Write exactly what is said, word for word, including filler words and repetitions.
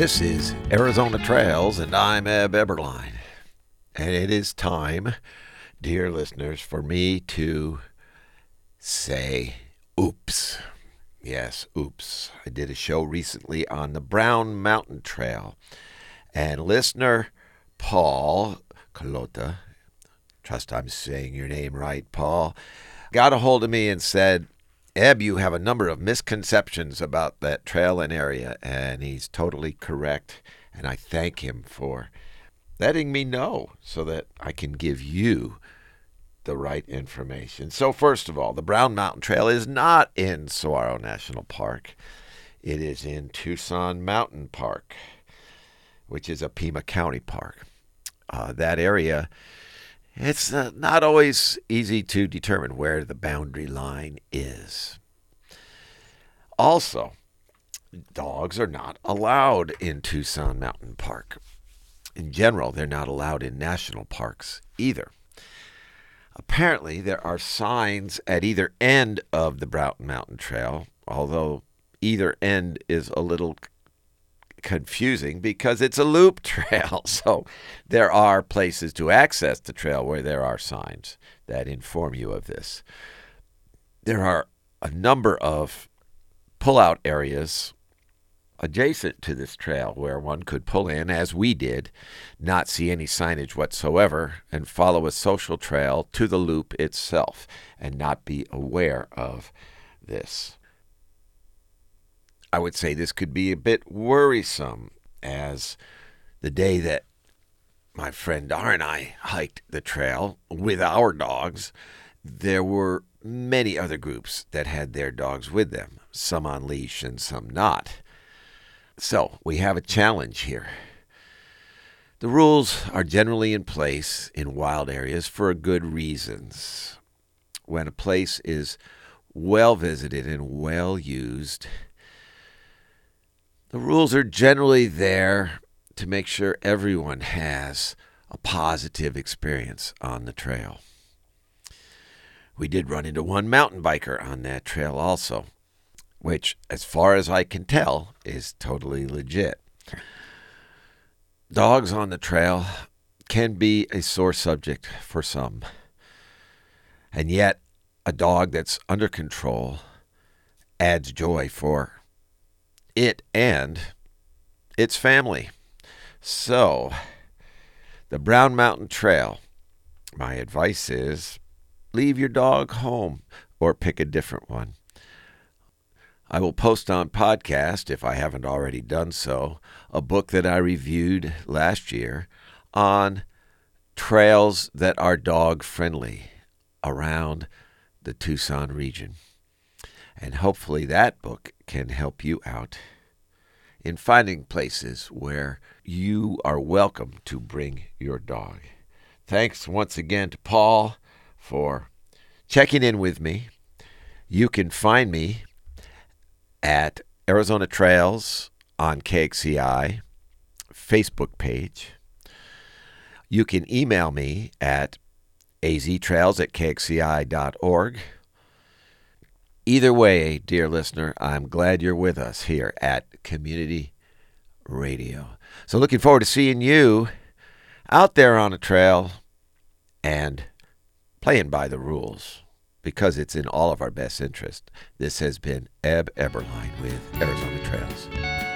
This is Arizona Trails, and I'm Eb Eberline. And it is time, dear listeners, for me to say oops. Yes, oops. I did a show recently on the Brown Mountain Trail, and listener Paul Colota, trust I'm saying your name right, Paul, got a hold of me and said, Eb, you have a number of misconceptions about that trail and area, and he's totally correct, and I thank him for letting me know so that I can give you the right information. So first of all, the Brown Mountain Trail is not in Saguaro National Park. It is in Tucson Mountain Park, which is a Pima County park. Uh, that area, it's uh, not always easy to determine where the boundary line is. Also, dogs are not allowed in Tucson Mountain Park. In general, they're not allowed in national parks either. Apparently, there are signs at either end of the Brown Mountain Trail, although either end is a little confusing because it's a loop trail. So there are places to access the trail where there are signs that inform you of this. There are a number of pull-out areas adjacent to this trail where one could pull in, as we did, not see any signage whatsoever, and follow a social trail to the loop itself and not be aware of this. I would say this could be a bit worrisome, as the day that my friend Dar and I hiked the trail with our dogs, there were many other groups that had their dogs with them, some on leash and some not. So we have a challenge here. The rules are generally in place in wild areas for good reasons. When a place is well visited and well used, the rules are generally there to make sure everyone has a positive experience on the trail. We did run into one mountain biker on that trail also, which, as far as I can tell, is totally legit. Dogs on the trail can be a sore subject for some, and yet a dog that's under control adds joy for it and its family. So, the Brown Mountain Trail, my advice is leave your dog home or pick a different one. I will post on podcast, if I haven't already done so, a book that I reviewed last year on trails that are dog-friendly around the Tucson region. And hopefully that book can help you out in finding places where you are welcome to bring your dog. Thanks once again to Paul for checking in with me. You can find me at Arizona Trails on K X C I Facebook page. You can email me at aztrails at k x c i dot org. Either way, dear listener, I'm glad you're with us here at Community Radio. So looking forward to seeing you out there on a trail and playing by the rules, because it's in all of our best interest. This has been Eb Eberline with Arizona Trails.